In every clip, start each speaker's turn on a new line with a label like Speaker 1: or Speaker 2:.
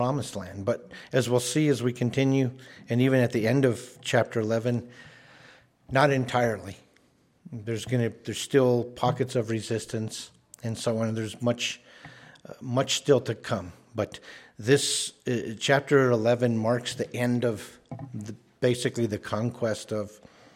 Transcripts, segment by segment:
Speaker 1: promised land. But as we'll see as we continue, and even at the end of chapter 11, not entirely. There's still pockets of resistance and so on. There's much still to come. But this chapter 11 marks the end of basically the conquest of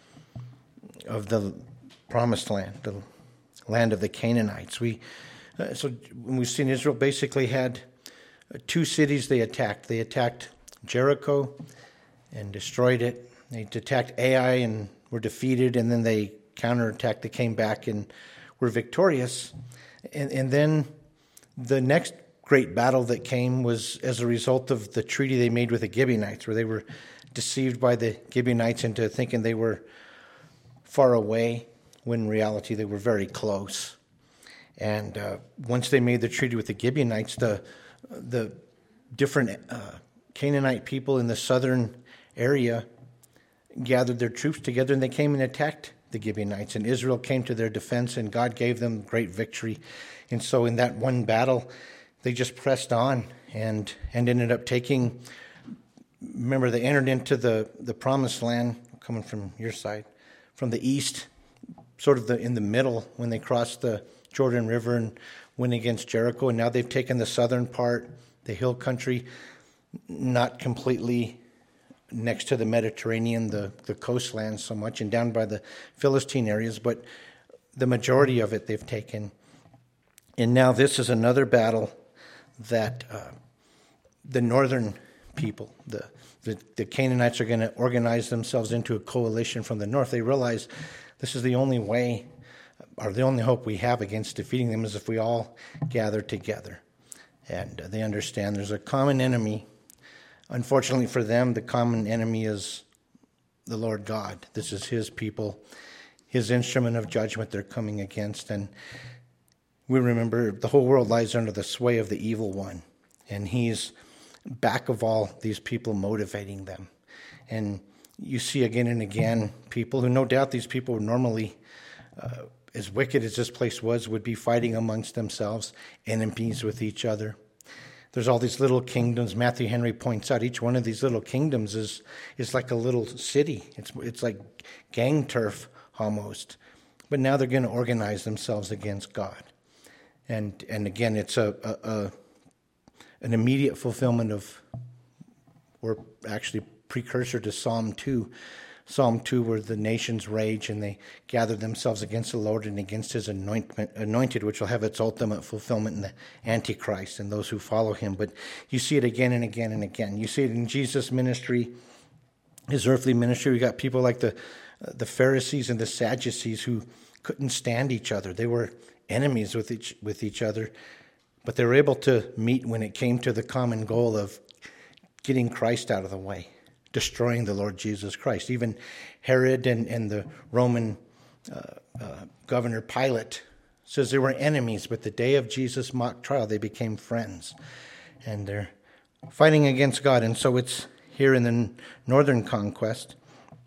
Speaker 1: the promised land, the land of the Canaanites. So when we've seen Israel basically had two cities they attacked. They attacked Jericho and destroyed it. They attacked Ai and were defeated, and then they counterattacked. They came back and were victorious. And then the next great battle that came was as a result of the treaty they made with the Gibeonites, where they were deceived by the Gibeonites into thinking they were far away, when in reality they were very close. And once they made the treaty with the Gibeonites, the different Canaanite people in the southern area gathered their troops together, and they came and attacked the Gibeonites. And Israel came to their defense, and God gave them great victory. And so in that one battle, they just pressed on and ended up taking. Remember, they entered into the promised land, coming from your side, from the east, sort of in the middle when they crossed the Jordan River and went against Jericho. And now they've taken the southern part, the hill country, not completely next to the Mediterranean, the coastlands so much, and down by the Philistine areas, but the majority of it they've taken. And now this is another battle that the northern people, the Canaanites, are going to organize themselves into a coalition from the north. They realize this is the only way, or the only hope we have against defeating them is if we all gather together. And they understand there's a common enemy. Unfortunately for them, the common enemy is the Lord God. This is his people, his instrument of judgment they're coming against. And we remember the whole world lies under the sway of the evil one. And he's back of all these people, motivating them. And you see again and again people who, no doubt these people normally, as wicked as this place was, would be fighting amongst themselves, enemies with each other. There's all these little kingdoms. Matthew Henry points out each one of these little kingdoms is like a little city. It's like gang turf almost. But now they're going to organize themselves against God. And again, it's an immediate fulfillment of, or actually precursor to Psalm 2. Psalm 2, where the nations rage and they gather themselves against the Lord and against his anointed, which will have its ultimate fulfillment in the Antichrist and those who follow him. But you see it again and again and again. You see it in Jesus' ministry, his earthly ministry. We got people like the Pharisees and the Sadducees who couldn't stand each other. They were enemies with each other, but they were able to meet when it came to the common goal of getting Christ out of the way, destroying the Lord Jesus Christ. Even Herod and the Roman governor Pilate says they were enemies, but the day of Jesus' mock trial, they became friends. And they're fighting against God. And so it's here in the northern conquest.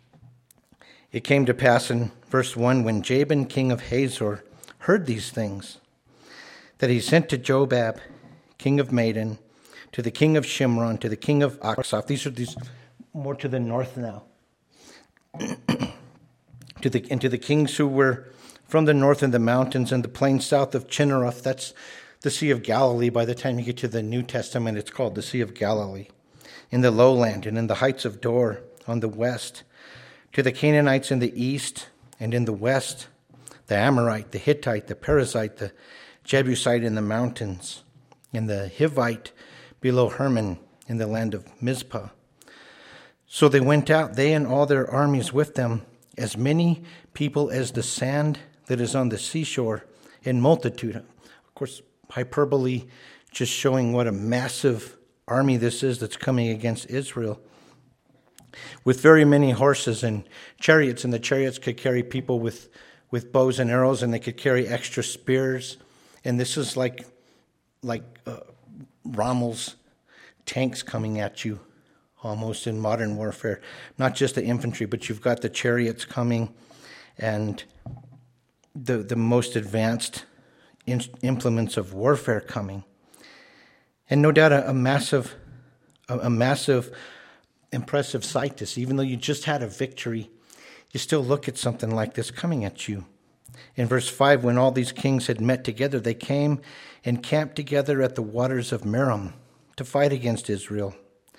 Speaker 1: It came to pass in verse 1, when Jabin, king of Hazor, heard these things, that he sent to Jobab, king of Madon, to the king of Shimron, to the king of Achshaph. These are more to the north now. to the kings who were from the north in the mountains and the plains south of Chinneroth. That's the Sea of Galilee. By the time you get to the New Testament, it's called the Sea of Galilee. In the lowland and in the heights of Dor on the west. To the Canaanites in the east and in the west. The Amorite, the Hittite, the Perizzite, the Jebusite in the mountains. And the Hivite below Hermon in the land of Mizpah. So they went out, they and all their armies with them, as many people as the sand that is on the seashore in multitude. Of course, hyperbole, just showing what a massive army this is that's coming against Israel. With very many horses and chariots, and the chariots could carry people with bows and arrows, and they could carry extra spears. And this is like Rommel's tanks coming at you, almost in modern warfare. Not just the infantry, but you've got the chariots coming and the most advanced implements of warfare coming. And no doubt a massive a massive, impressive sight to see. Even though you just had a victory, you still look at something like this coming at you. In verse 5, when all these kings had met together, they came and camped together at the waters of Merom to fight against Israel.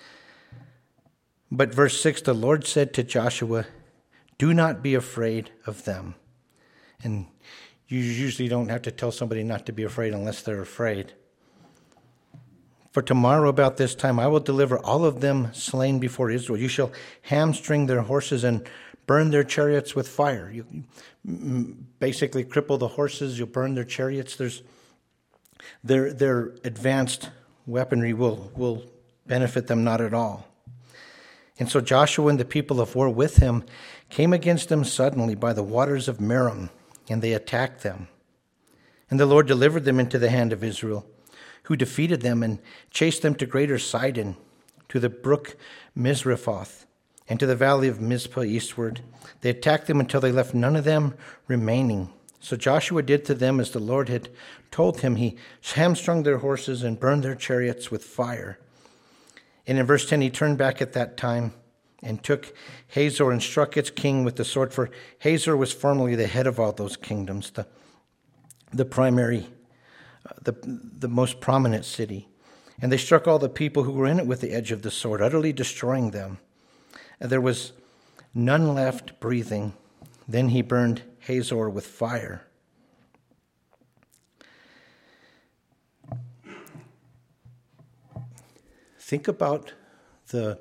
Speaker 1: But verse 6, the Lord said to Joshua, do not be afraid of them. And you usually don't have to tell somebody not to be afraid unless they're afraid. For tomorrow about this time I will deliver all of them slain before Israel. You shall hamstring their horses and burn their chariots with fire. You basically cripple the horses, you'll burn their chariots. Their advanced weaponry will benefit them not at all. And so Joshua and the people of war with him came against them suddenly by the waters of Merom, and they attacked them. And the Lord delivered them into the hand of Israel, who defeated them and chased them to greater Sidon, to the brook Misrephoth, and to the valley of Mizpah eastward. They attacked them until they left none of them remaining. So Joshua did to them as the Lord had told him. He hamstrung their horses and burned their chariots with fire. And in verse 10, he turned back at that time and took Hazor and struck its king with the sword, for Hazor was formerly the head of all those kingdoms, the primary, the most prominent city. And they struck all the people who were in it with the edge of the sword, utterly destroying them. And there was none left breathing. Then he burned Hazor with fire. Think about the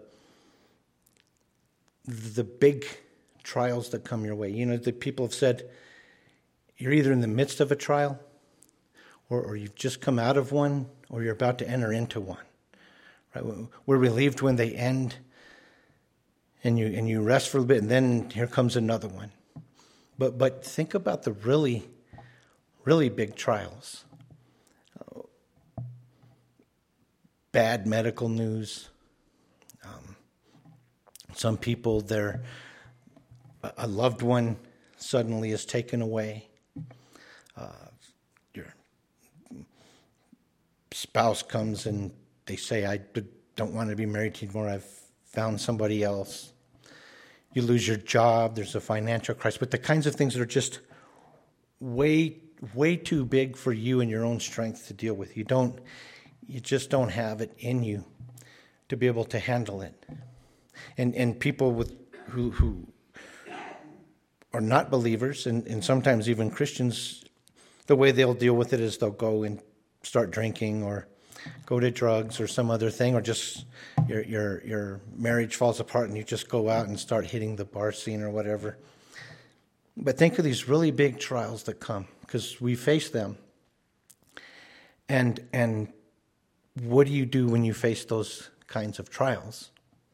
Speaker 1: big trials that come your way. You know, the people have said, you're either in the midst of a trial, or you've just come out of one, or you're about to enter into one. Right? We're relieved when they end, and you rest for a bit, and then here comes another one. But think about the really, really big trials. Bad medical news. Some people, a loved one suddenly is taken away. Your spouse comes and they say, I don't want to be married to you anymore. I've found somebody else. You lose your job. There's a financial crisis. But the kinds of things that are just way too big for you and your own strength to deal with. You just don't have it in you to be able to handle it. And people who are not believers, and sometimes even Christians, the way they'll deal with it is they'll go and start drinking or go to drugs or some other thing, or just your marriage falls apart and you just go out and start hitting the bar scene or whatever. But think of these really big trials that come, because we face them. And what do you do when you face those kinds of trials?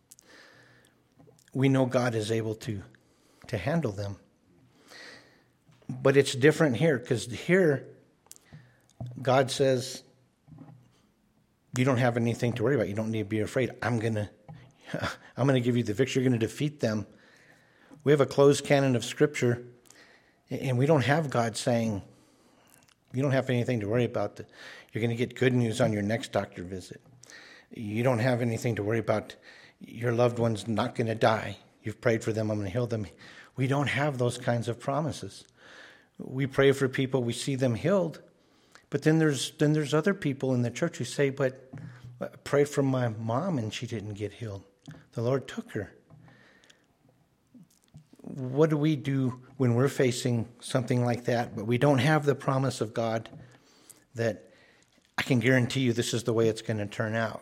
Speaker 1: We know God is able to handle them. But it's different here, because here God says, you don't have anything to worry about. You don't need to be afraid. I'm going to give you the victory. You're going to defeat them. We have a closed canon of Scripture, and we don't have God saying, you don't have anything to worry about. You're going to get good news on your next doctor visit. You don't have anything to worry about. Your loved one's not going to die. You've prayed for them. I'm going to heal them. We don't have those kinds of promises. We pray for people. We see them healed. But then there's other people in the church who say, but I prayed for my mom and she didn't get healed. The Lord took her. What do we do when we're facing something like that, but we don't have the promise of God that I can guarantee you this is the way it's going to turn out?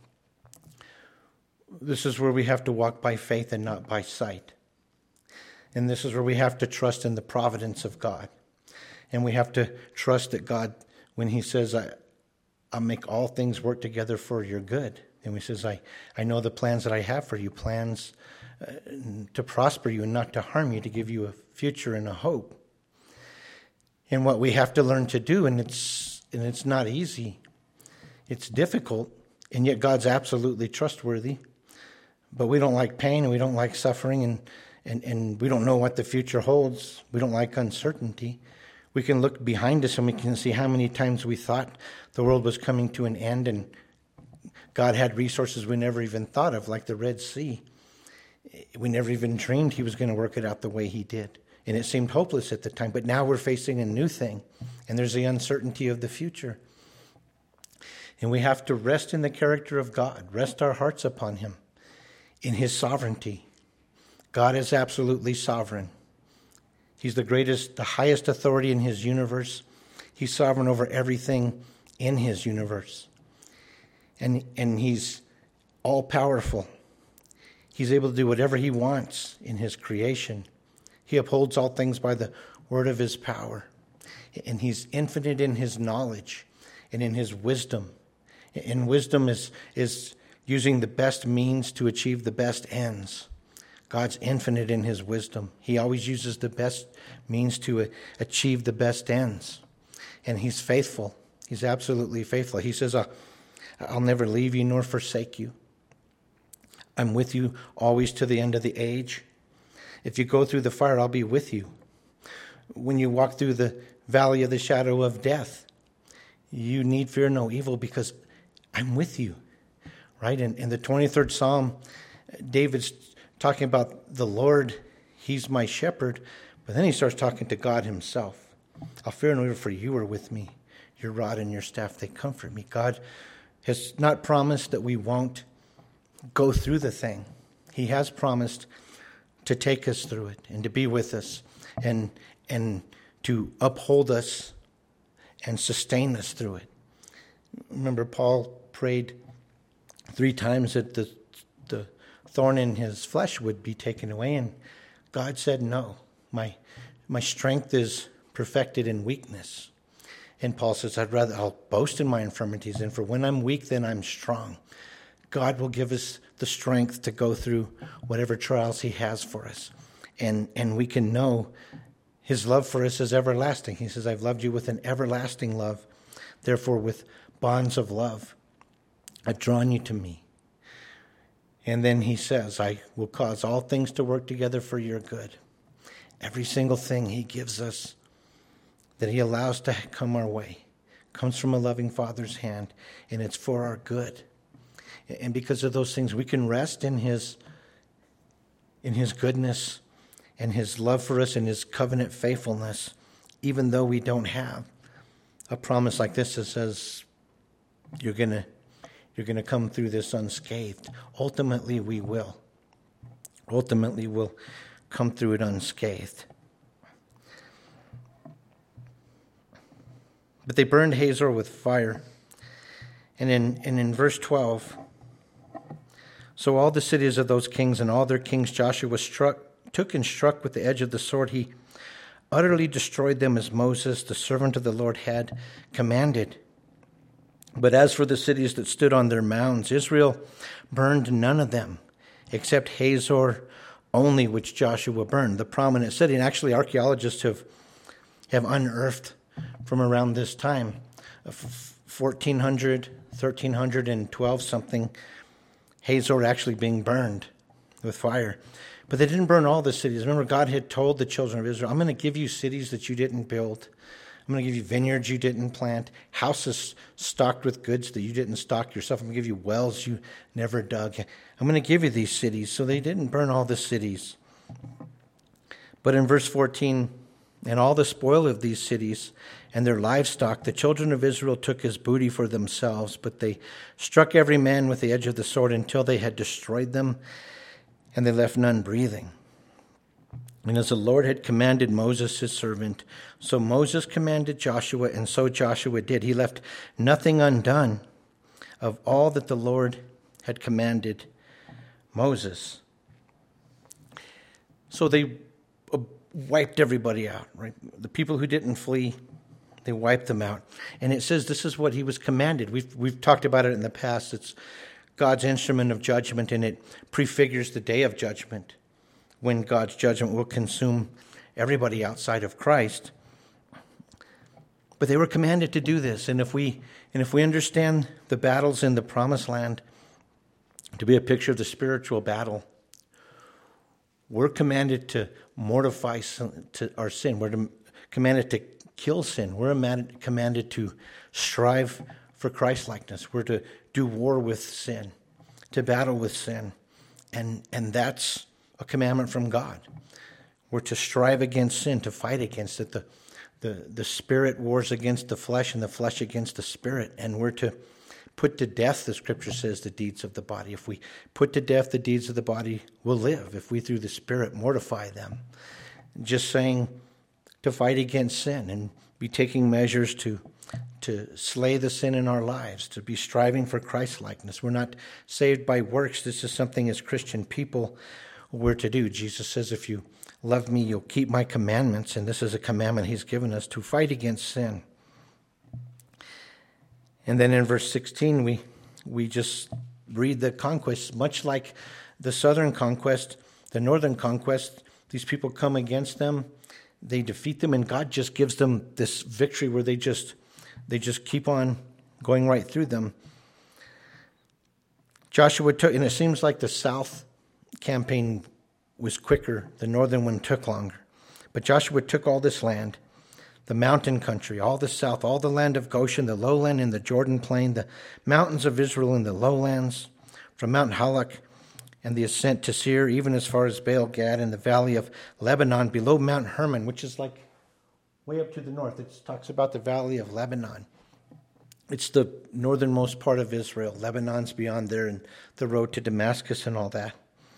Speaker 1: This is where we have to walk by faith and not by sight. And this is where we have to trust in the providence of God. And we have to trust that God, when he says, I'll make all things work together for your good. And he says, I know the plans that I have for you, plans to prosper you and not to harm you, to give you a future and a hope. And what we have to learn to do, and it's not easy, it's difficult, and yet God's absolutely trustworthy. But we don't like pain, and we don't like suffering, and we don't know what the future holds. We don't like uncertainty. We can look behind us and we can see how many times we thought the world was coming to an end and God had resources we never even thought of, like the Red Sea. We never even dreamed he was going to work it out the way he did. And it seemed hopeless at the time. But now we're facing a new thing. And there's the uncertainty of the future. And we have to rest in the character of God. Rest our hearts upon him. In his sovereignty. God is absolutely sovereign. He's the greatest, the highest authority in his universe. He's sovereign over everything in his universe. And he's all-powerful. He's able to do whatever he wants in his creation. He upholds all things by the word of his power. And he's infinite in his knowledge and in his wisdom. And wisdom is using the best means to achieve the best ends. God's infinite in his wisdom. He always uses the best means to achieve the best ends. And he's faithful. He's absolutely faithful. He says, I'll never leave you nor forsake you. I'm with you always to the end of the age. If you go through the fire, I'll be with you. When you walk through the valley of the shadow of death, you need fear no evil because I'm with you. Right? In the 23rd Psalm, David's talking about the Lord. He's my shepherd. But then he starts talking to God himself. I'll fear no evil, for you are with me. Your rod and your staff, they comfort me. God has not promised that we won't go through the thing. He has promised to take us through it and to be with us and to uphold us and sustain us through it. Remember, Paul prayed 3 times that the thorn in his flesh would be taken away, and God said, no, my strength is perfected in weakness. And Paul says, I'll boast in my infirmities, and for when I'm weak, then I'm strong. God will give us the strength to go through whatever trials he has for us. And we can know his love for us is everlasting. He says, I've loved you with an everlasting love. Therefore, with bonds of love, I've drawn you to me. And then he says, I will cause all things to work together for your good. Every single thing he gives us that he allows to come our way comes from a loving Father's hand, and it's for our good. And because of those things, we can rest in his goodness and his love for us and his covenant faithfulness, even though we don't have a promise like this that says you're going to come through this unscathed. Ultimately, we will. Ultimately, we'll come through it unscathed. But they burned Hazor with fire. And in verse 12, so all the cities of those kings and all their kings Joshua took and struck with the edge of the sword. He utterly destroyed them as Moses, the servant of the Lord, had commanded. But as for the cities that stood on their mounds, Israel burned none of them, except Hazor only, which Joshua burned, the prominent city. And actually, archaeologists have unearthed from around this time, 1400, 1312 something, Hazor actually being burned with fire. But they didn't burn all the cities. Remember, God had told the children of Israel, I'm going to give you cities that you didn't build. I'm going to give you vineyards you didn't plant, houses stocked with goods that you didn't stock yourself. I'm going to give you wells you never dug. I'm going to give you these cities. So they didn't burn all the cities. But in verse 14, and all the spoil of these cities and their livestock, the children of Israel took as booty for themselves, but they struck every man with the edge of the sword until they had destroyed them, and they left none breathing. And as the Lord had commanded Moses his servant, so Moses commanded Joshua, and so Joshua did. He left nothing undone of all that the Lord had commanded Moses. So they wiped everybody out, right? The people who didn't flee, they wiped them out. And it says this is what he was commanded. We've talked about it in the past. It's God's instrument of judgment, and it prefigures the day of judgment when God's judgment will consume everybody outside of Christ. But they were commanded to do this. And if we understand the battles in the Promised Land to be a picture of the spiritual battle, we're commanded to mortify our sin. We're commanded to kill sin. We're commanded to strive for Christ-likeness. We're do war with sin, to battle with sin. And that's a commandment from God. We're to strive against sin, to fight against it. The spirit wars against the flesh and the flesh against the spirit. And we're to put to death, the scripture says, the deeds of the body. If we put to death the deeds of the body, we'll live. If we through the spirit mortify them. Just saying to fight against sin and be taking measures to slay the sin in our lives, to be striving for Christ-likeness. We're not saved by works. This is something as Christian people we're to do. Jesus says, if you love me, you'll keep my commandments, and this is a commandment he's given us, to fight against sin. And then in verse 16, we just read the conquest, much like the southern conquest, the northern conquest. These people come against them, they defeat them, and God just gives them this victory where they just keep on going right through them. Joshua took, and it seems like the south campaign was quicker, the northern one took longer. But Joshua took all this land, the mountain country, all the south, all the land of Goshen, the lowland in the Jordan plain, the mountains of Israel in the lowlands, from Mount Halak and the ascent to Seir, even as far as Baal Gad and the valley of Lebanon below Mount Hermon, which is like way up to the north. It talks about the valley of Lebanon. It's the northernmost part of Israel. Lebanon's beyond there, and the road to Damascus and all that.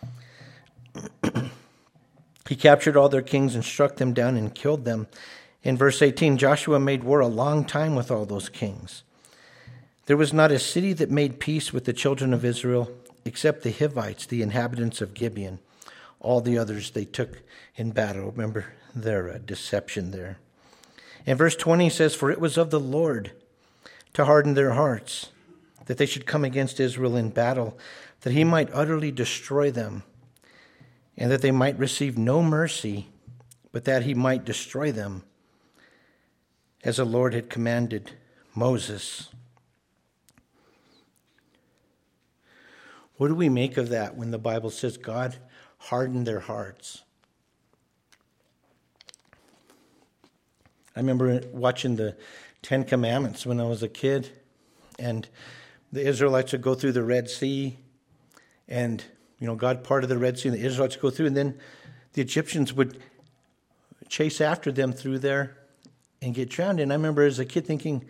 Speaker 1: He captured all their kings and struck them down and killed them. In verse 18, Joshua made war a long time with all those kings. There was not a city that made peace with the children of Israel except the Hivites, the inhabitants of Gibeon. All the others they took in battle. Remember their deception there. And verse 20 says, for it was of the Lord to harden their hearts, that they should come against Israel in battle, that he might utterly destroy them, and that they might receive no mercy, but that he might destroy them, as the Lord had commanded Moses. What do we make of that when the Bible says God hardened their hearts? I remember watching the Ten Commandments when I was a kid, and the Israelites would go through the Red Sea, and God parted the Red Sea, and the Israelites go through, and then the Egyptians would chase after them through there and get drowned. And I remember as a kid thinking,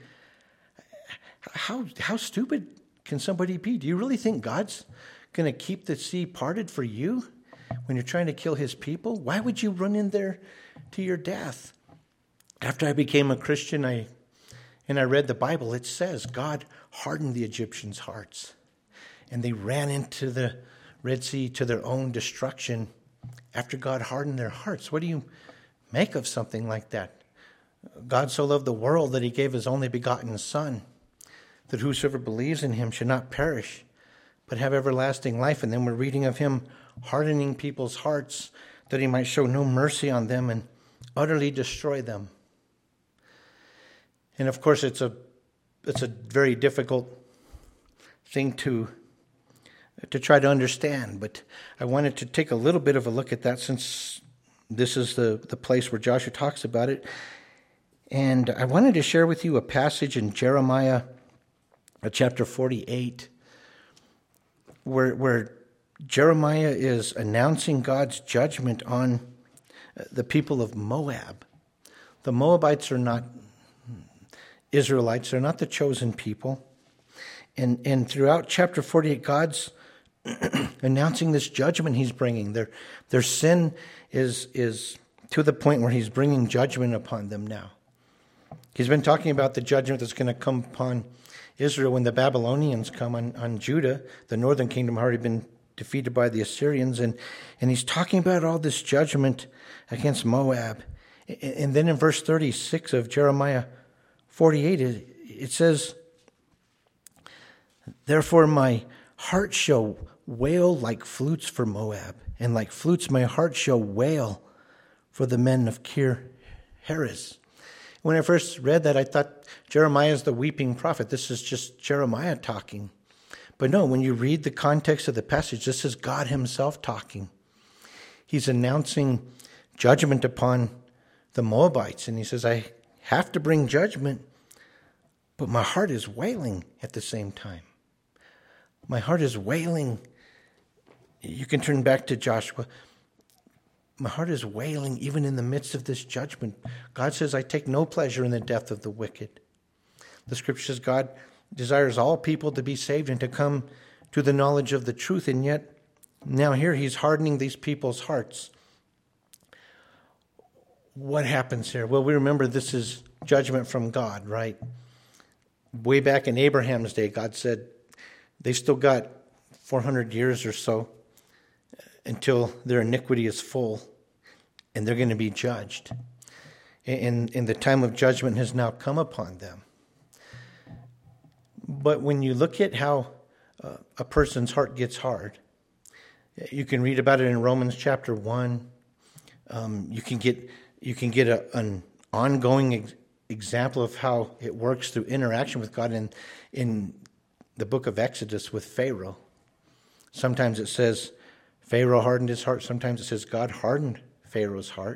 Speaker 1: how stupid can somebody be? Do you really think God's going to keep the sea parted for you when you're trying to kill his people? Why would you run in there to your death? After I became a Christian, I read the Bible. It says God hardened the Egyptians' hearts, and they ran into the Red Sea to their own destruction after God hardened their hearts. What do you make of something like that? God so loved the world that he gave his only begotten Son, that whosoever believes in him should not perish, but have everlasting life. And then we're reading of him hardening people's hearts, that he might show no mercy on them and utterly destroy them. And of course, it's a very difficult thing to try to understand, but I wanted to take a little bit of a look at that since this is the place where Joshua talks about it. And I wanted to share with you a passage in Jeremiah chapter 48 where Jeremiah is announcing God's judgment on the people of Moab. The Moabites are not Israelites. They're not the chosen people. And throughout chapter 48, God's announcing this judgment he's bringing. Their sin is to the point where he's bringing judgment upon them now. He's been talking about the judgment that's going to come upon Israel when the Babylonians come on Judah. The northern kingdom had already been defeated by the Assyrians. And he's talking about all this judgment against Moab. And then in verse 36 of Jeremiah 48, it says, therefore my heart shall wail like flutes for Moab, and like flutes my heart shall wail for the men of Kir Heres. When I first read that, I thought Jeremiah is the weeping prophet. This is just Jeremiah talking. But no, when you read the context of the passage, this is God himself talking. He's announcing judgment upon the Moabites, and he says, I have to bring judgment, but my heart is wailing at the same time. My heart is wailing. You can turn back to Joshua. My heart is wailing even in the midst of this judgment. God says, I take no pleasure in the death of the wicked. The scripture says God desires all people to be saved and to come to the knowledge of the truth. And yet, now here he's hardening these people's hearts. What happens here? Well, we remember this is judgment from God, right? Way back in Abraham's day, God said they've still got 400 years or so until their iniquity is full, and they're going to be judged. And the time of judgment has now come upon them. But when you look at how a person's heart gets hard, you can read about it in Romans chapter 1. You can get an ongoing example of how it works through interaction with God in the book of Exodus with Pharaoh. Sometimes it says Pharaoh hardened his heart. Sometimes it says God hardened Pharaoh's heart.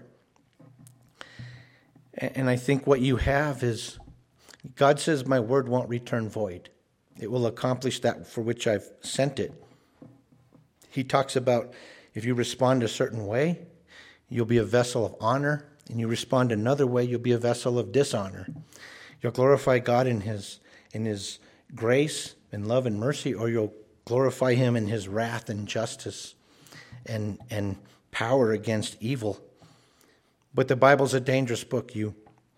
Speaker 1: And I think what you have is God says, my word won't return void. It will accomplish that for which I've sent it. He talks about if you respond a certain way, you'll be a vessel of honor, and you respond another way, you'll be a vessel of dishonor. You'll glorify God in His grace and love and mercy, or you'll glorify Him in His wrath and justice and power against evil. But the Bible's a dangerous book. You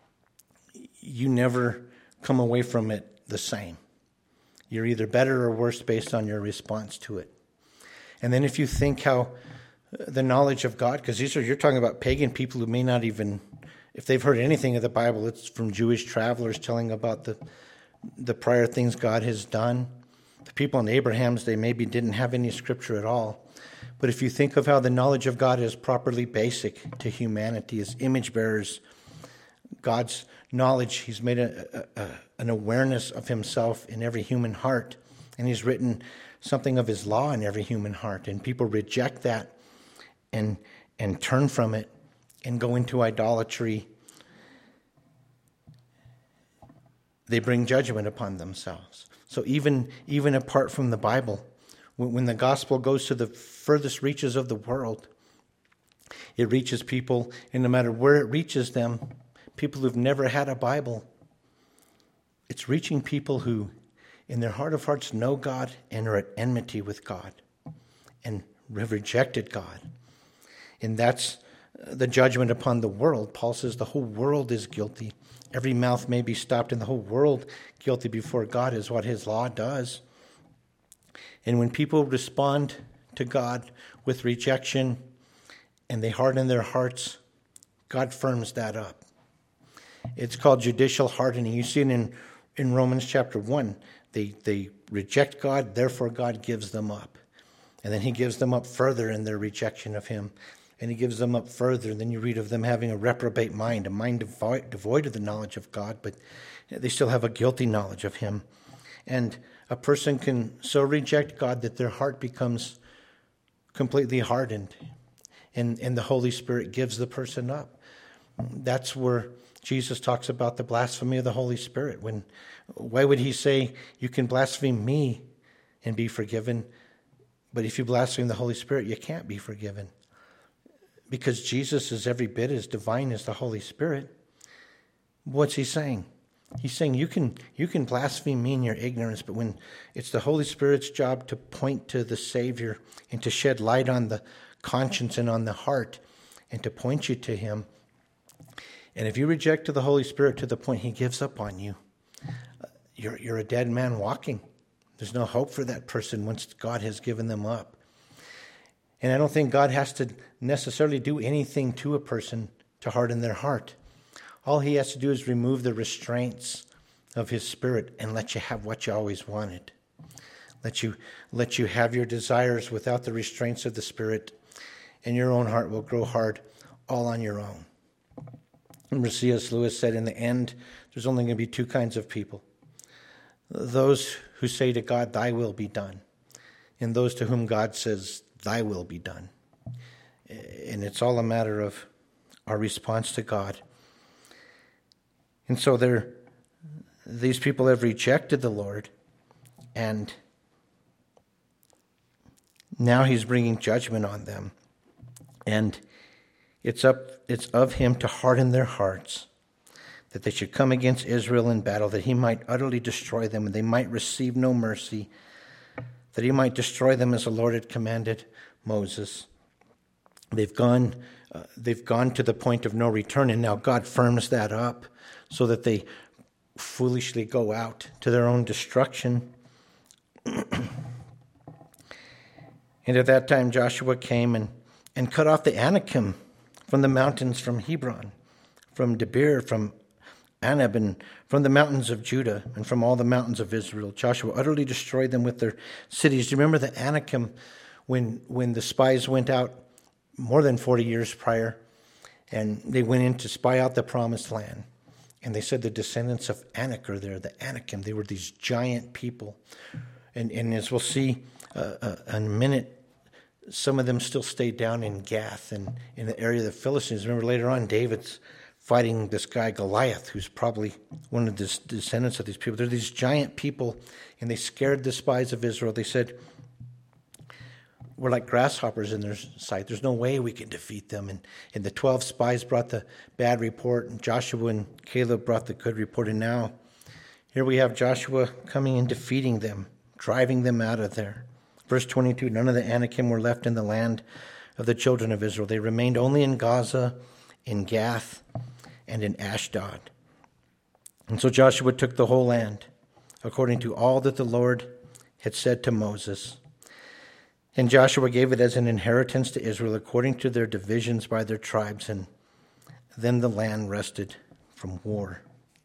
Speaker 1: never come away from it the same. You're either better or worse based on your response to it. And then if you think how the knowledge of God, because you're talking about pagan people who may not even, if they've heard anything of the Bible, it's from Jewish travelers telling about the prior things God has done. The people in Abraham's day maybe didn't have any scripture at all. But if you think of how the knowledge of God is properly basic to humanity as image bearers, God's knowledge, He's made an awareness of Himself in every human heart, and He's written something of His law in every human heart, and people reject that and turn from it and go into idolatry. They bring judgment upon themselves. So even apart from the Bible, when the gospel goes to the furthest reaches of the world, it reaches people, and no matter where it reaches them, people who've never had a Bible, it's reaching people who, in their heart of hearts, know God and are at enmity with God and have rejected God. And that's the judgment upon the world. Paul says the whole world is guilty. Every mouth may be stopped, and the whole world guilty before God is what His law does. And when people respond to God with rejection and they harden their hearts, God firms that up. It's called judicial hardening. You see it in Romans chapter 1. They reject God, therefore God gives them up. And then He gives them up further in their rejection of Him. And He gives them up further. And then you read of them having a reprobate mind, a mind devoid of the knowledge of God, but they still have a guilty knowledge of Him. And a person can so reject God that their heart becomes completely hardened. And the Holy Spirit gives the person up. That's where Jesus talks about the blasphemy of the Holy Spirit. Why would He say, you can blaspheme me and be forgiven, but if you blaspheme the Holy Spirit, you can't be forgiven? Because Jesus is every bit as divine as the Holy Spirit. What's He saying? He's saying you can blaspheme me in your ignorance, but when it's the Holy Spirit's job to point to the Savior and to shed light on the conscience and on the heart and to point you to Him, and if you reject the Holy Spirit to the point He gives up on you, you're a dead man walking. There's no hope for that person once God has given them up. And I don't think God has to necessarily do anything to a person to harden their heart. All He has to do is remove the restraints of His Spirit and let you have what you always wanted. Let you have your desires without the restraints of the Spirit, and your own heart will grow hard all on your own. Remember, C.S. Lewis said, in the end, there's only going to be two kinds of people. Those who say to God, thy will be done, and those to whom God says, thy will be done. And it's all a matter of our response to God. And so these people have rejected the Lord, and Now he's bringing judgment on them. And it's of him to harden their hearts, that they should come against Israel in battle, that he might utterly destroy them, and they might receive no mercy, that he might destroy them as the Lord had commanded Moses. They've gone to the point of no return, and now God firms that up so that they foolishly go out to their own destruction. And at that time Joshua came and cut off the Anakim from the mountains, from Hebron, from Debir, from Anab, and from the mountains of Judah, and from all the mountains of Israel. Joshua utterly destroyed them with their cities. Do you remember the Anakim when the spies went out more than 40 years prior, and they went in to spy out the promised land? And they said the descendants of Anak are there, the Anakim. They were these giant people. And as we'll see in a minute, some of them still stayed down in Gath and in the area of the Philistines. Remember later on, David's fighting this guy Goliath, who's probably one of the descendants of these people. They're these giant people, and they scared the spies of Israel. They said, we're like grasshoppers in their sight. There's no way we can defeat them. And the 12 spies brought the bad report, and Joshua and Caleb brought the good report. And now here we have Joshua coming and defeating them, driving them out of there. Verse 22, none of the Anakim were left in the land of the children of Israel. They remained only in Gaza, in Gath, and in Ashdod. And so Joshua took the whole land, according to all that the Lord had said to Moses. And Joshua gave it as an inheritance to Israel, according to their divisions by their tribes, and then the land rested from war.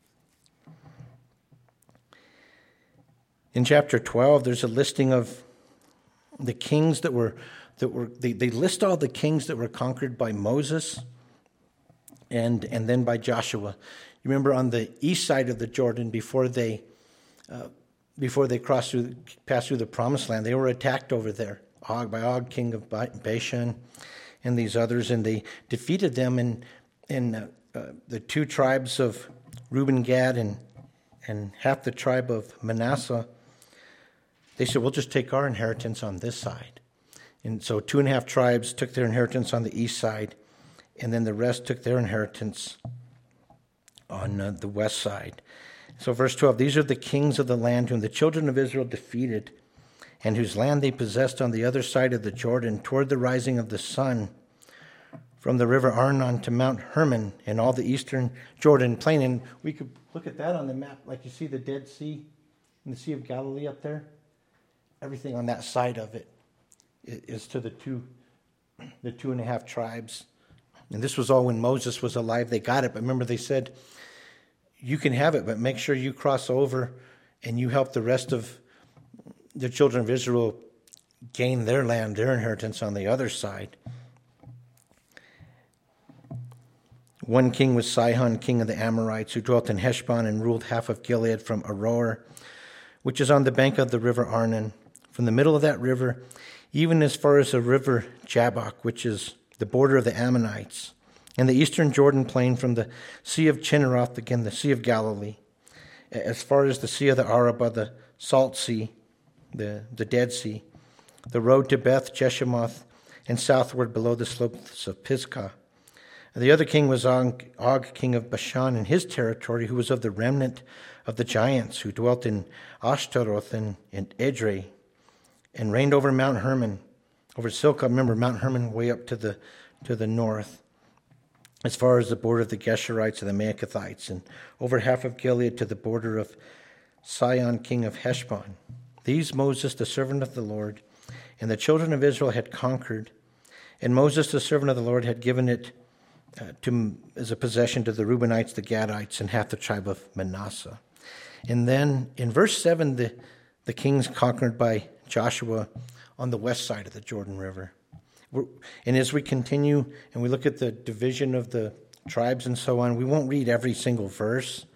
Speaker 1: In chapter 12, there's a listing of the kings that were they list all the kings that were conquered by Moses and then by Joshua. You remember on the east side of the Jordan, before they passed through the promised land, they were attacked over there by Og, king of Bashan, and these others, and they defeated them in the two tribes of Reuben, Gad, and half the tribe of Manasseh. They said, we'll just take our inheritance on this side. And so 2.5 tribes took their inheritance on the east side, and then the rest took their inheritance on the west side. So verse 12, these are the kings of the land whom the children of Israel defeated, and whose land they possessed on the other side of the Jordan, toward the rising of the sun, from the river Arnon to Mount Hermon, and all the eastern Jordan plain. And we could look at that on the map, like you see the Dead Sea and the Sea of Galilee up there. Everything on that side of it is to the 2.5 tribes. And this was all when Moses was alive. They got it. But remember, they said, you can have it, but make sure you cross over and you help the rest of the children of Israel gain their land, their inheritance on the other side. One king was Sihon, king of the Amorites, who dwelt in Heshbon and ruled half of Gilead from Aroer, which is on the bank of the river Arnon, from the middle of that river, even as far as the river Jabbok, which is the border of the Ammonites, and the eastern Jordan plain from the Sea of Chinneroth, again the Sea of Galilee, as far as the Sea of the Arabah, the Salt Sea, the Dead Sea, the road to Beth Jeshimoth, and southward below the slopes of Pisgah. And the other king was Og, king of Bashan, and his territory, who was of the remnant of the giants, who dwelt in Ashtaroth and in Edrei, and reigned over Mount Hermon, over Silkah. Remember, Mount Hermon way up to the north, as far as the border of the Geshurites and the Maacathites, and over half of Gilead to the border of Sihon, king of Heshbon. These Moses, the servant of the Lord, and the children of Israel had conquered, and Moses, the servant of the Lord, had given it as a possession to the Reubenites, the Gadites, and half the tribe of Manasseh. And then in verse 7, the kings conquered by Joshua on the west side of the Jordan River. And as we continue and we look at the division of the tribes and so on, we won't read every single verse.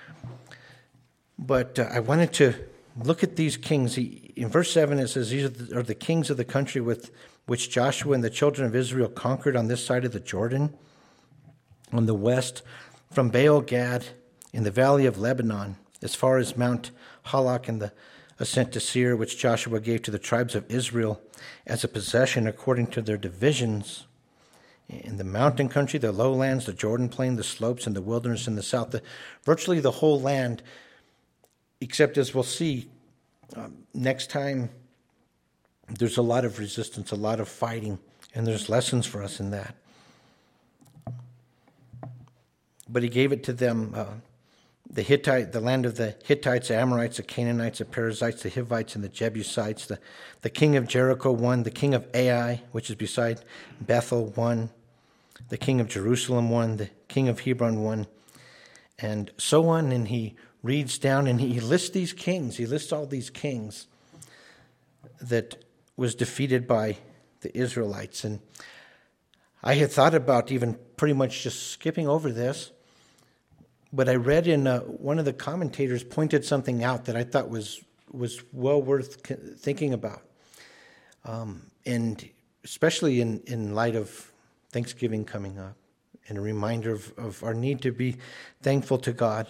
Speaker 1: But I wanted to look at these kings. In verse 7 it says, these are the kings of the country with which Joshua and the children of Israel conquered on this side of the Jordan, on the west, from Baal Gad in the valley of Lebanon, as far as Mount Halak and the ascent to Seir, which Joshua gave to the tribes of Israel as a possession according to their divisions. In the mountain country, the lowlands, the Jordan plain, the slopes, and the wilderness in the south, virtually the whole land, except as we'll see next time, there's a lot of resistance, a lot of fighting, and there's lessons for us in that. But he gave it to them, the land of the Hittites, the Amorites, the Canaanites, the Perizzites, the Hivites, and the Jebusites. The king of Jericho won. The king of Ai, which is beside Bethel, won. The king of Jerusalem won. The king of Hebron won. And so on. And he reads down and he lists these kings. He lists all these kings that was defeated by the Israelites. And I had thought about even pretty much just skipping over this. But I read in one of the commentators pointed something out that I thought was well worth thinking about. And especially in light of Thanksgiving coming up and a reminder of our need to be thankful to God.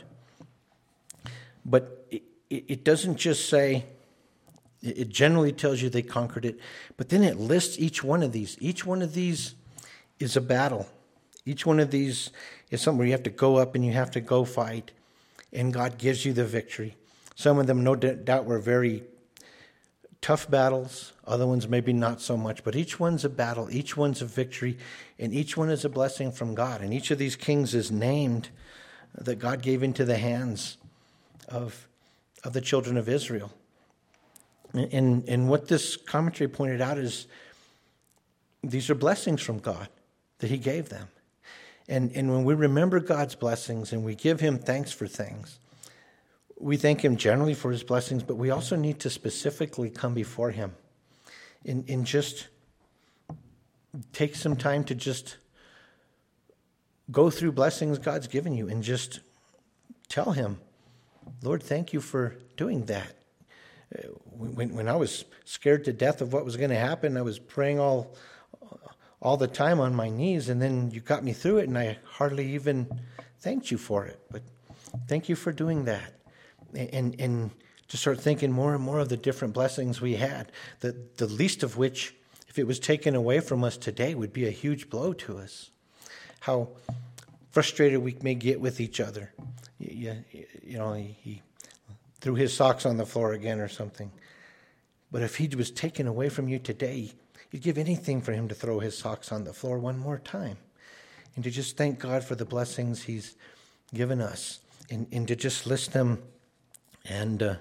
Speaker 1: But it doesn't just say, it generally tells you they conquered it, but then it lists each one of these. Each one of these is a battle. Each one of these is something where you have to go up and you have to go fight, and God gives you the victory. Some of them, no doubt, were very tough battles. Other ones maybe not so much, but each one's a battle. Each one's a victory, and each one is a blessing from God. And each of these kings is named that God gave into the hands of the children of Israel. And what this commentary pointed out is these are blessings from God that he gave them. And when we remember God's blessings and we give him thanks for things, we thank him generally for his blessings, but we also need to specifically come before him and just take some time to just go through blessings God's given you and just tell him, Lord, thank you for doing that. When I was scared to death of what was going to happen, I was praying all the time on my knees, and then you got me through it, and I hardly even thanked you for it. But thank you for doing that. And to start thinking more and more of the different blessings we had, the least of which, if it was taken away from us today, would be a huge blow to us. How frustrated we may get with each other. You know, he threw his socks on the floor again or something. But if he was taken away from you today, you'd give anything for him to throw his socks on the floor one more time. And to just thank God for the blessings he's given us. And to just list them and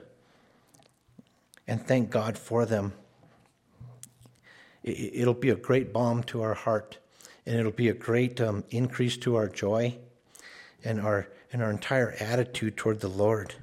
Speaker 1: thank God for them. It'll be a great balm to our heart. And it'll be a great increase to our joy and our entire attitude toward the Lord.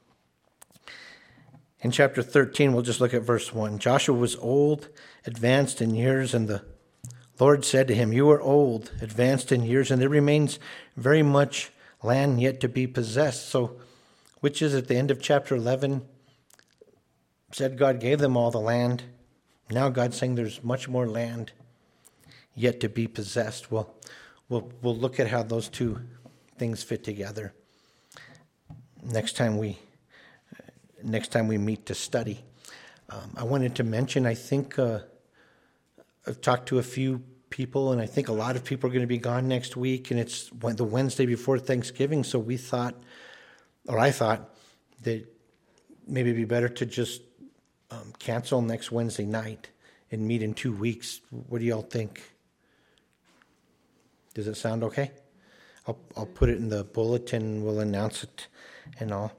Speaker 1: In chapter 13, we'll just look at verse 1. Joshua was old, advanced in years, and the Lord said to him, you are old, advanced in years, and there remains very much land yet to be possessed. So, which is at the end of chapter 11, said God gave them all the land. Now God's saying there's much more land yet to be possessed. We'll look at how those two things fit together next time we meet to study. I wanted to mention, I think I've talked to a few people, and I think a lot of people are going to be gone next week, and it's the Wednesday before Thanksgiving, so I thought that maybe it'd be better to just cancel next Wednesday night and meet in 2 weeks. What do y'all think? Does it sound okay? I'll put it in the bulletin, we'll announce it and all.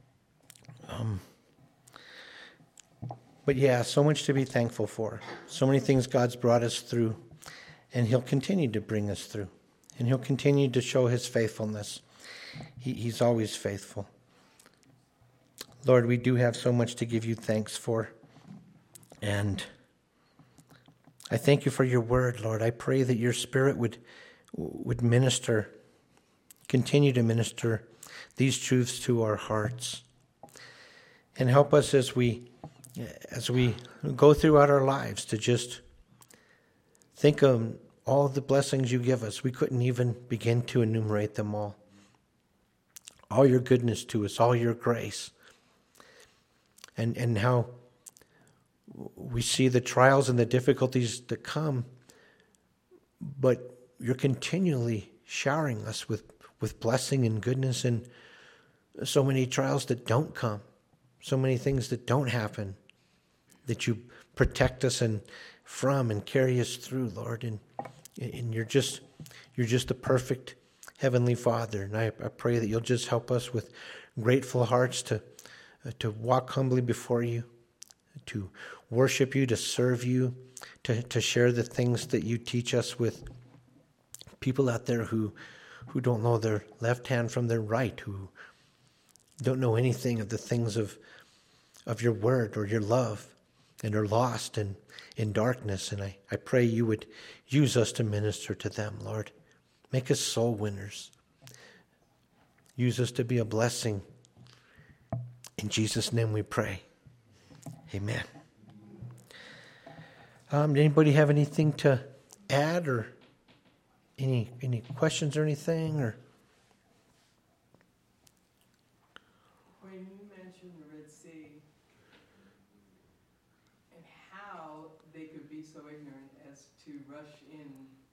Speaker 1: But yeah, so much to be thankful for. So many things God's brought us through, and he'll continue to bring us through. And he'll continue to show his faithfulness. He's always faithful. Lord, we do have so much to give you thanks for. And I thank you for your word, Lord. I pray that your Spirit would minister, continue to minister these truths to our hearts. And help us as we go throughout our lives to just think of all the blessings you give us. We couldn't even begin to enumerate them all. All your goodness to us, all your grace. and how we see the trials and the difficulties that come, but you're continually showering us with blessing and goodness, and so many trials that don't come, so many things that don't happen, that you protect us from and carry us through, Lord. And you're just a perfect Heavenly Father. And I pray that you'll just help us with grateful hearts to walk humbly before you, to worship you, to serve you, to share the things that you teach us with people out there who don't know their left hand from their right, who don't know anything of the things of your word or your love, and are lost and in darkness. And I pray you would use us to minister to them, Lord. Make us soul winners. Use us to be a blessing. In Jesus' name we pray. Amen. Did anybody have anything to add, or any questions or anything? Or
Speaker 2: when you mentioned the Red Sea and how they could be so ignorant as to rush in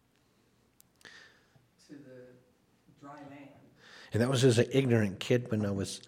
Speaker 2: to the dry land.
Speaker 1: And that was as an ignorant kid when I was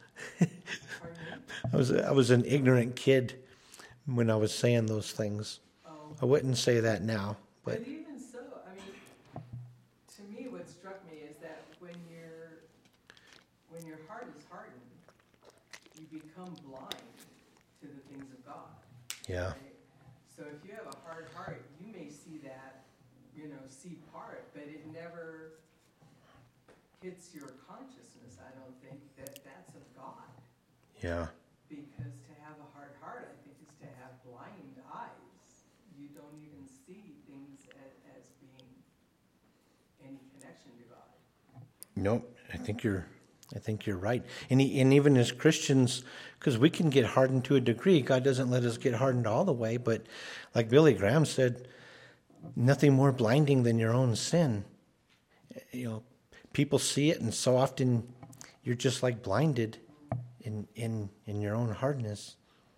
Speaker 1: I was an ignorant kid when I was saying those things.
Speaker 2: Oh.
Speaker 1: I wouldn't say that now, but
Speaker 2: Even so, I mean, to me, what struck me is that when your heart is hardened, you become blind to the things of God.
Speaker 1: yeah.
Speaker 2: Right? So if you have a hard heart, you may see that, see part, but it never hits your consciousness, I don't think, that that's of God.
Speaker 1: Yeah.
Speaker 2: Because to have a hard heart, I think, is to have blind eyes. You don't even see things as being any connection to God.
Speaker 1: Nope. I think you're right. And even as Christians, because we can get hardened to a degree, God doesn't let us get hardened all the way. But like Billy Graham said, nothing more blinding than your own sin. People see it, and so often you're just like blinded in your own hardness.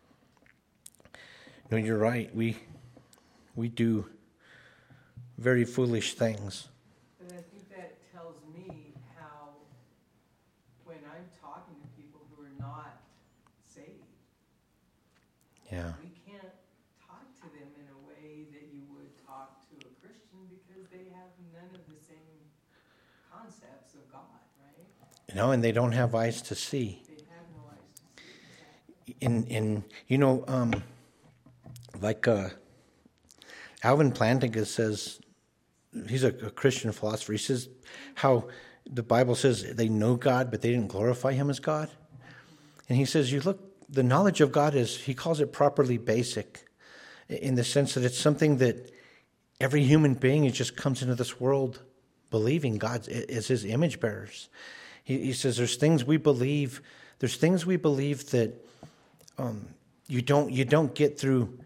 Speaker 1: No, you're right. We do very foolish things.
Speaker 2: But I think that tells me how, when I'm talking to people who are not saved,
Speaker 1: Yeah.
Speaker 2: we can't talk to them in a way that you would talk to a Christian, because they have none of the same concepts of God, right?
Speaker 1: And they don't have eyes to see.
Speaker 2: They have no eyes to see. Exactly.
Speaker 1: Like Alvin Plantinga says, he's a Christian philosopher. He says how the Bible says they know God, but they didn't glorify him as God. And he says, the knowledge of God he calls it properly basic, in the sense that it's something that every human being just comes into this world believing God is his image bearers. He says there's things we believe that you don't get through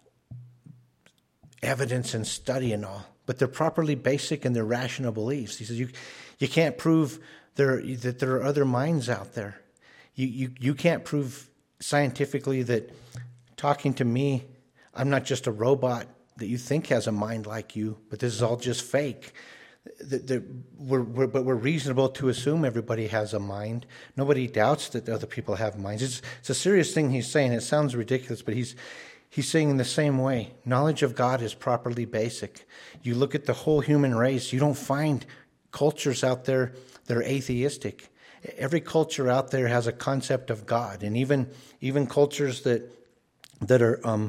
Speaker 1: evidence and study and all, but they're properly basic and they're rational beliefs. He says you can't prove that there are other minds out there. You can't prove scientifically that talking to me, I'm not just a robot that you think has a mind like you, but this is all just fake. But we're reasonable to assume everybody has a mind. Nobody doubts that other people have minds. It's a serious thing he's saying. It sounds ridiculous, but he's saying in the same way, knowledge of God is properly basic. You look at the whole human race, you don't find cultures out there that are atheistic. Every culture out there has a concept of God, and even cultures that are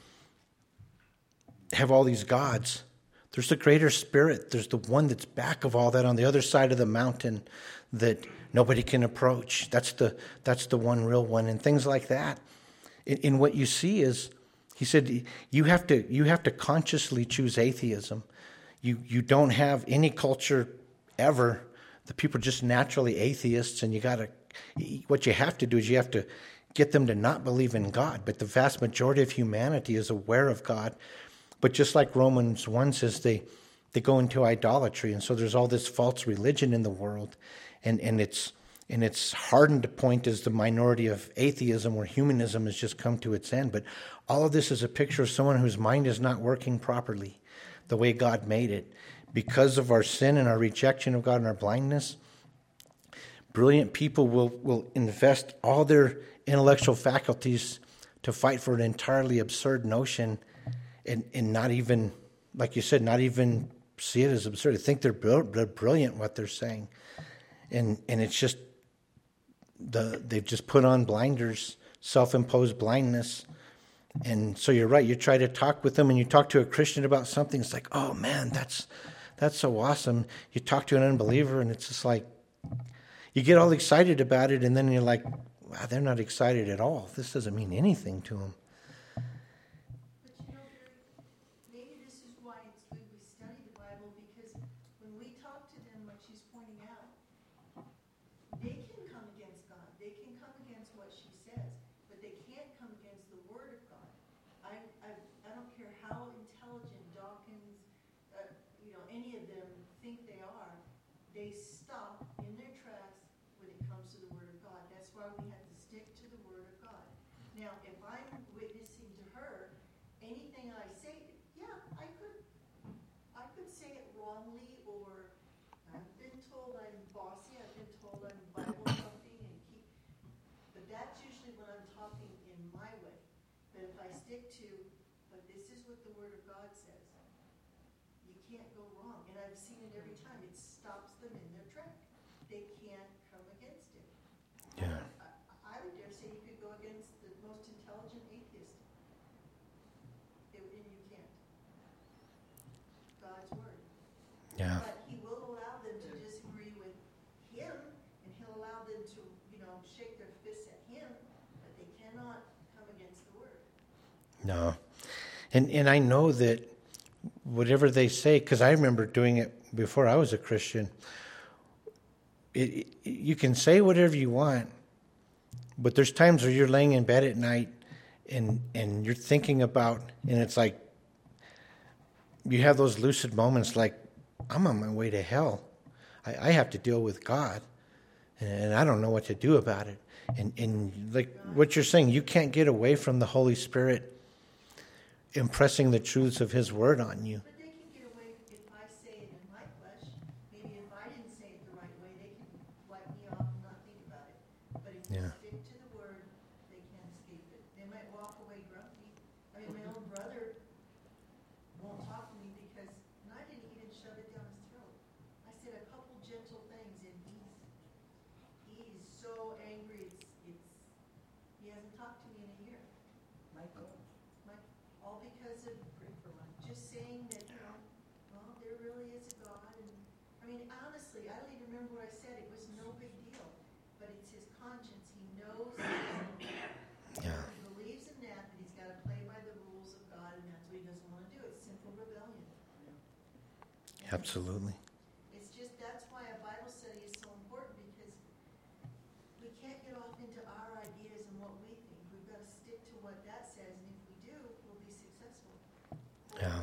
Speaker 1: have all these gods. There's the greater spirit. There's the one that's back of all that on the other side of the mountain that nobody can approach. That's the one real one, and things like that. In what you see is, he said, you have to consciously choose atheism. You don't have any culture ever. The people are just naturally atheists, and what you have to do is you have to get them to not believe in God. But the vast majority of humanity is aware of God. But just like Romans 1 says, they go into idolatry, and so there's all this false religion in the world, and it's And it's hardened to point as the minority of atheism, where humanism has just come to its end. But all of this is a picture of someone whose mind is not working properly, the way God made it. Because of our sin and our rejection of God and our blindness, brilliant people will invest all their intellectual faculties to fight for an entirely absurd notion and not even, like you said, not even see it as absurd. They think they're brilliant what they're saying. And it's just, they've just put on blinders, self-imposed blindness. And so you're right. You try to talk with them, and you talk to a Christian about something. It's like, oh man, that's so awesome. You talk to an unbeliever, and it's just like, you get all excited about it, and then you're like, wow, they're not excited at all. This doesn't mean anything to them.
Speaker 3: But maybe this is why it's good we study the Bible, because when we talk to them, like she's pointing out, they can come against God. They can come against what she says, but they can't come against the Word of God. I don't care how intelligent Dawkins, any of them think they are, they stop in their tracks when it comes to the Word of God. That's why we have to stick to the Word of God. Now, if I'm witnessing to her, anything I say, yeah, I could say it wrongly, or I've been told I'm bossy, I've been told I'm Bible thumping, but that's usually when I'm talking in my way. But if I stick to, but this is what the Word of God says, you can't go wrong. And I've seen it every time. It stops them in their track. They can't come against it.
Speaker 1: Yeah.
Speaker 3: I would dare say you could go against the most intelligent atheist. And you can't. God's Word.
Speaker 1: Yeah.
Speaker 3: But he will allow them to disagree with him, and he'll allow them to, shake their fists at him, but they cannot come against the Word.
Speaker 1: No. And I know that whatever they say, because I remember doing it before I was a Christian, you can say whatever you want, but there's times where you're laying in bed at night and you're thinking about, and it's like, you have those lucid moments like, I'm on my way to hell. I have to deal with God, and I don't know what to do about it. And like what you're saying, you can't get away from the Holy Spirit impressing the truths of His Word on you.
Speaker 3: But they can get away if I say it in my flesh. Maybe if I didn't say it the right way, they can wipe me off and not think about it. But if you stick to the Word, they can't escape it. They might walk away grumpy. I mean, my own brother won't talk to me because, and I didn't even shove it down his throat. I said a couple gentle things, and he's so angry. He hasn't talked to me in a year.
Speaker 2: Michael.
Speaker 3: All because of just saying that, well, there really is a God. And I mean, honestly, I don't even remember what I said. It was no big deal. But it's his conscience. He knows
Speaker 1: Yeah.
Speaker 3: he believes in that he's got to play by the rules of God, and that's what he doesn't want to do. It's simple rebellion.
Speaker 1: Absolutely.
Speaker 3: It's just, that's why a Bible study is so important, because we can't get off into our ideas and what we think. We've got to stick to what that says, and if we do, we'll be successful.
Speaker 1: Yeah.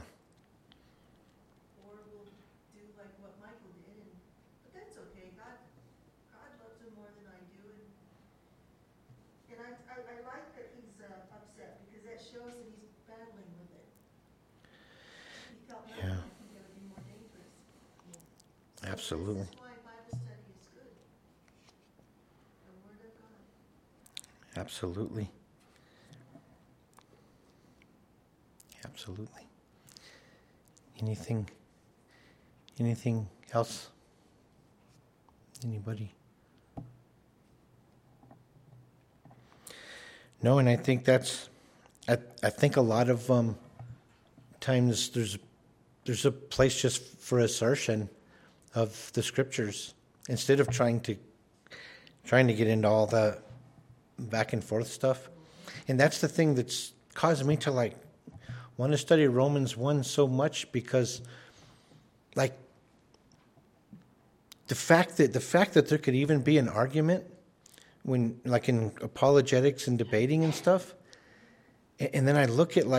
Speaker 3: Or we'll do like what Michael did, but that's okay. God loves him more than I do, and I like that he's upset, because that shows that he's battling with it. He felt like
Speaker 1: Yeah.
Speaker 3: I think that would be more dangerous. So
Speaker 1: Absolutely.
Speaker 3: this is why Bible study is good. The Word of God.
Speaker 1: Absolutely. Absolutely. Anything else? Anybody? No, and I think I think a lot of times there's a place just for assertion of the Scriptures instead of trying to get into all the back and forth stuff. And that's the thing that's caused me to want to study Romans 1 so much, because the fact that there could even be an argument when in apologetics and debating and stuff, and then I look at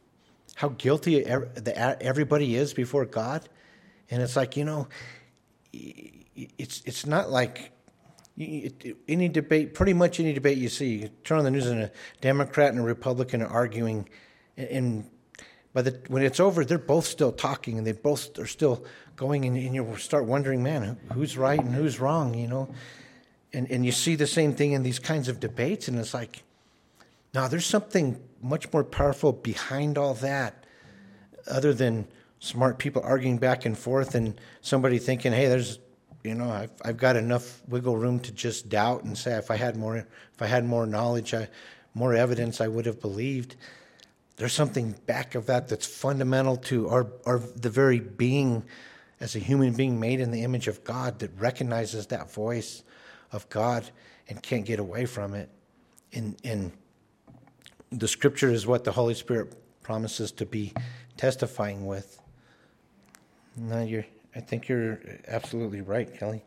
Speaker 1: how guilty everybody is before God, and it's like, it's not like any debate, pretty much any debate you see, you turn on the news and a Democrat and a Republican are arguing, and when it's over, they're both still talking, and they both are still going, and you start wondering, man, who's right and who's wrong, And you see the same thing in these kinds of debates, and it's like, no, there's something much more powerful behind all that, other than smart people arguing back and forth and somebody thinking, hey, I've got enough wiggle room to just doubt and say if I had more knowledge, more evidence, I would have believed. There's something back of that that's fundamental to our the very being as a human being made in the image of God that recognizes that voice of God and can't get away from it. And the Scripture is what the Holy Spirit promises to be testifying with. No, I think you're absolutely right, Kelly.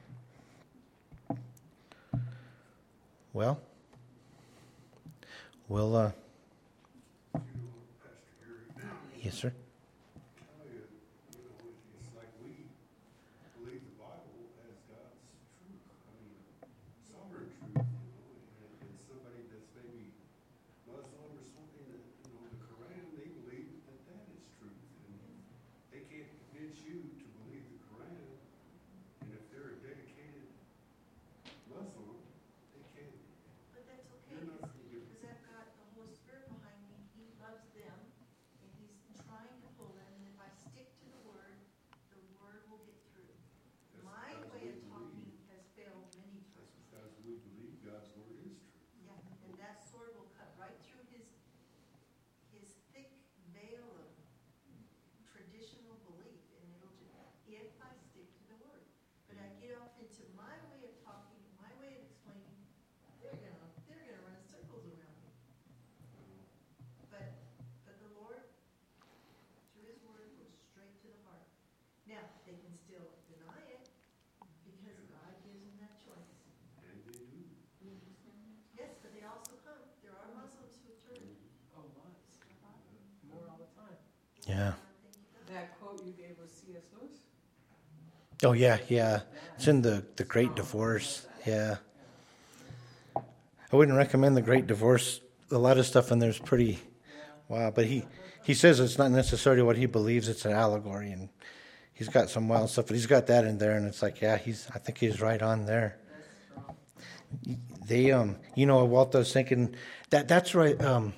Speaker 1: Well, we'll. Yes, sir.
Speaker 4: It's like we believe the Bible as God's truth. I mean, sovereign truth, and somebody that's maybe Muslim or something, that, the Quran, they believe that is truth. And they can't convince you to believe the Quran. And if they're a dedicated Muslim, they can't.
Speaker 3: But that's okay, because I've got the Holy Spirit behind me. He loves them, and he's trying to pull them, and if I stick to the word will get through. My way of talking has failed many
Speaker 4: That's
Speaker 3: times.
Speaker 4: because we believe God's word is true.
Speaker 3: Yeah, and that sword will cut right through his thick veil of traditional belief, and it'll just, if I stick to the word. But I get off into my way of talking, my way of explaining, they're gonna run circles around me. But the Lord, through his word, goes straight to the heart. Now, they can still deny it, because God gives them that choice.
Speaker 4: And they do.
Speaker 3: Yes, but they also come. There are Muslims who turn.
Speaker 2: Oh, lots. More all the time.
Speaker 1: Yeah.
Speaker 2: That quote you gave was C.S. Lewis?
Speaker 1: Oh, yeah. It's in the Great Divorce. Yeah. I wouldn't recommend the Great Divorce. A lot of stuff in there is pretty wow. But he says it's not necessarily what he believes. It's an allegory, and he's got some wild stuff. But he's got that in there, and it's like, yeah, I think he's right on there. They, Walt, I was thinking that's right.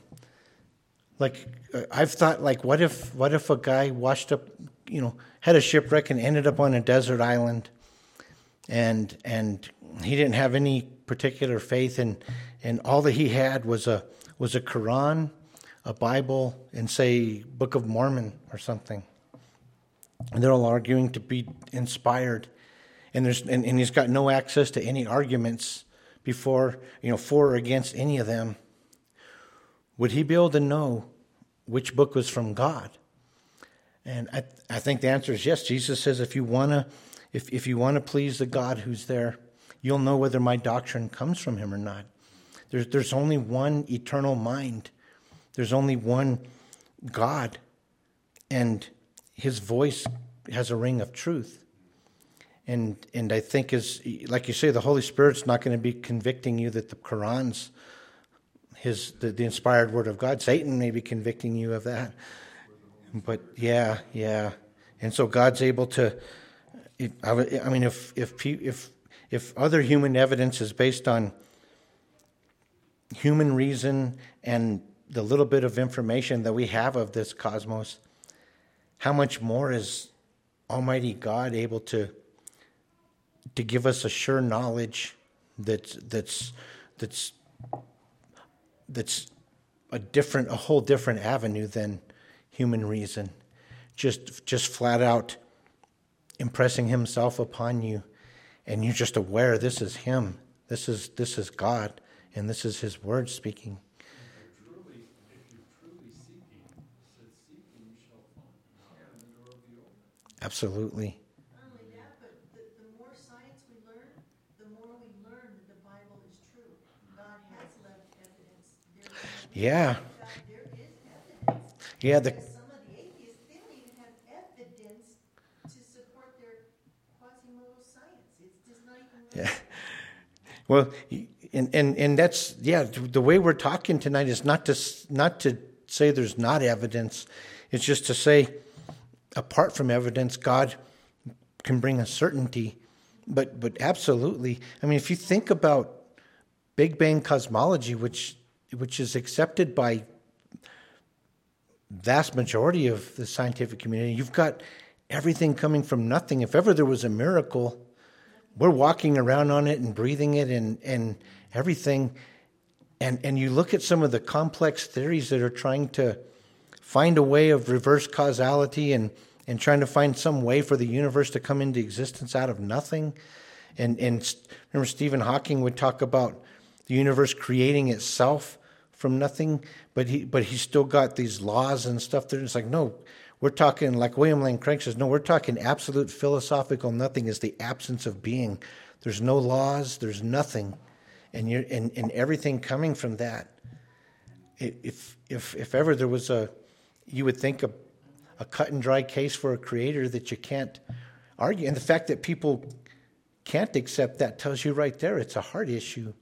Speaker 1: I've thought, like, what if a guy washed up, had a shipwreck and ended up on a desert island, and he didn't have any particular faith, and all that he had was a Quran, a Bible, and say Book of Mormon or something, and they're all arguing to be inspired, and he's got no access to any arguments before, for or against any of them. Would he be able to know which book was from God? And I think the answer is yes. Jesus says if you want to please the God who's there, you'll know whether my doctrine comes from him or not. There's only one eternal mind. There's only one God, and his voice has a ring of truth. And I think, like you say, the Holy Spirit's not going to be convicting you that the Quran's the inspired word of God. Satan may be convicting you of that. But yeah. And so God's able to, if other human evidence is based on human reason and the little bit of information that we have of this cosmos, how much more is Almighty God able to give us a sure knowledge that's a whole different avenue than human reason, just flat out impressing himself upon you, and you're just aware this is him, this is God, and this is his word speaking.
Speaker 4: If you're truly seeking, it says, seeking you shall find. And the door will be open.
Speaker 1: Absolutely.
Speaker 3: Not only that, but the more science we learn, the more we learn that the Bible is true. God has left evidence.
Speaker 1: Yeah.
Speaker 3: There is evidence.
Speaker 1: Yeah.
Speaker 3: Because some of the atheists, they don't even have evidence to support their Quasimodo
Speaker 1: Well, and that's, yeah, the way we're talking tonight is not to say there's not evidence. It's just to say, apart from evidence, God can bring a certainty. But absolutely, I mean, if you think about Big Bang cosmology, which is accepted by vast majority of the scientific community, you've got everything coming from nothing. If ever there was a miracle, we're walking around on it and breathing it and everything. And you look at some of the complex theories that are trying to find a way of reverse causality and trying to find some way for the universe to come into existence out of nothing. And remember, Stephen Hawking would talk about the universe creating itself from nothing, but he's still got these laws and stuff there. It's like, no, we're talking, like William Lane Craig says, no, we're talking absolute philosophical nothing is the absence of being. There's no laws, there's nothing. And everything coming from that. If ever there was you would think a cut and dry case for a creator that you can't argue. And the fact that people can't accept that tells you right there it's a heart issue.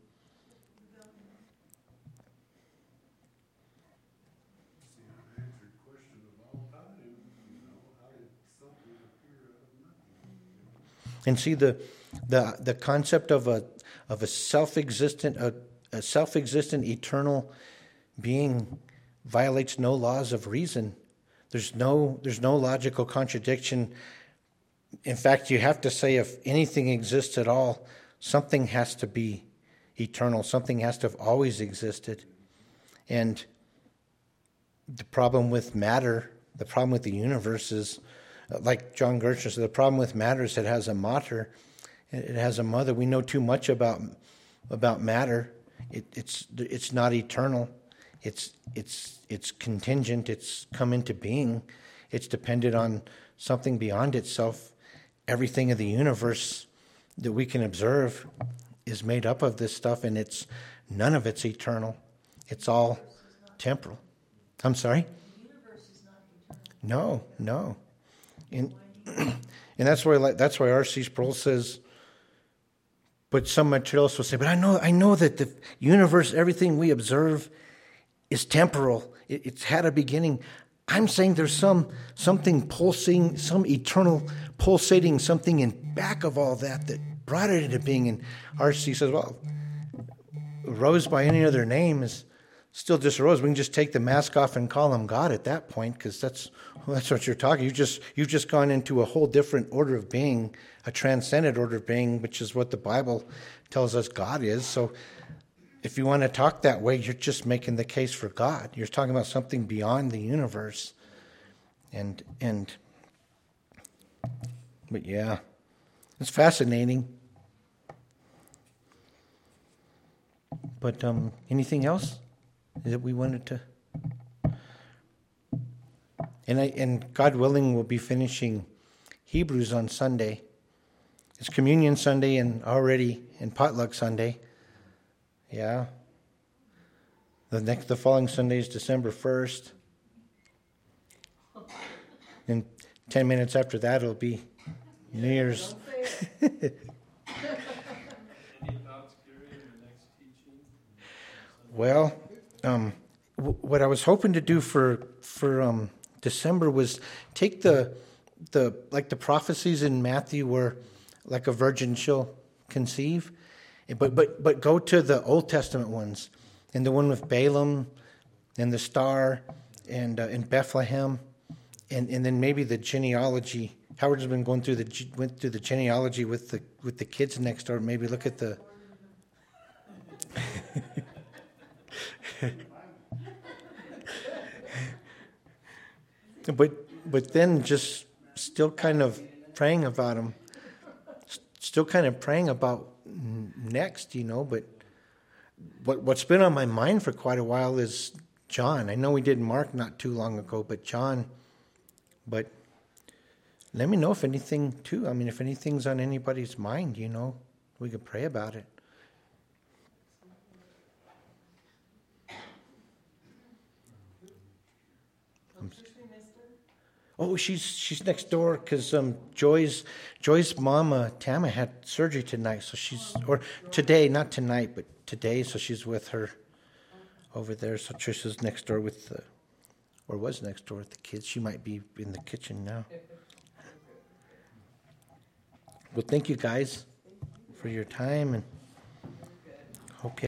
Speaker 1: And see the concept of a self-existent eternal being violates no laws of reason. There's no logical contradiction. In fact, you have to say if anything exists at all, something has to be eternal. Something has to have always existed. And the problem with matter, the problem with the universe is, like John Gershon said, the problem with matter is it has a mater, it has a mother. We know too much about matter. It's not eternal. It's contingent. It's come into being. It's dependent on something beyond itself. Everything of the universe that we can observe is made up of this stuff, and none of it's eternal. It's all temporal. I'm sorry?
Speaker 3: The universe is not eternal.
Speaker 1: No. And that's why R.C. Sproul says, but some materialists will say, but I know that the universe, everything we observe is temporal. It's had a beginning. I'm saying there's something pulsing, some eternal pulsating something in back of all that brought it into being. And R.C. says, well, rose by any other name is still just a rose. We can just take the mask off and call him God at that point, because that's what you're talking. You've just gone into a whole different order of being, a transcendent order of being, which is what the Bible tells us God is. So if you want to talk that way, you're just making the case for God. You're talking about something beyond the universe. But yeah, it's fascinating. But anything else that we wanted to? And God willing, we'll be finishing Hebrews on Sunday. It's Communion Sunday and Potluck Sunday. Yeah. The following Sunday is December 1st. And 10 minutes after that, it'll be New Year's.
Speaker 5: Any thoughts, Gary, on the next teaching?
Speaker 1: Well, what I was hoping to do for December was take the prophecies in Matthew where like a virgin shall conceive, but go to the Old Testament ones, and the one with Balaam and the star and in Bethlehem, and then maybe the genealogy. Howard's been went through the genealogy with the kids next door. Maybe look at the. But then just still kind of praying about him. Still kind of praying about next, But what's been on my mind for quite a while is John. I know we did Mark not too long ago, but John. But let me know if anything too. I mean, if anything's on anybody's mind, we could pray about it. Oh, she's next door because Joy's mama Tama had surgery tonight, so she's or today, not tonight, but today. So she's with her over there. So Trisha's next door with the, or was next door with the kids. She might be in the kitchen now. Well, thank you guys for your time, and hope you